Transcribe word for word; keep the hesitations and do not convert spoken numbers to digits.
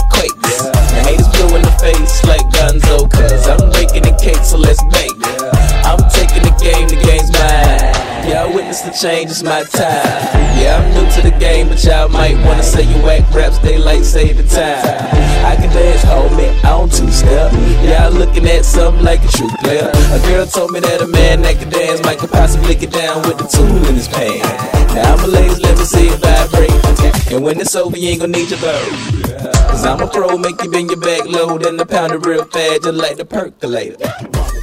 quakes. The haters blue in the face like Gonzo, cause I'm breaking the cake, so let's bake. I'm taking the game, the game's mine. Y'all witness the change, it's my time. Yeah, I'm new to the game, but y'all might wanna say you whack raps, they like save the time. I can dance, homie, I don't two-step. Y'all looking at something like a true player. A girl told me that a man that can dance might could possibly get down with the tool in his pants. Now I'm a ladies, let me see it vibrate. And when it's over, you ain't gon' need your vote. Cause I'm a pro, make you bend your back low, then the pound it real fast, just like the percolator.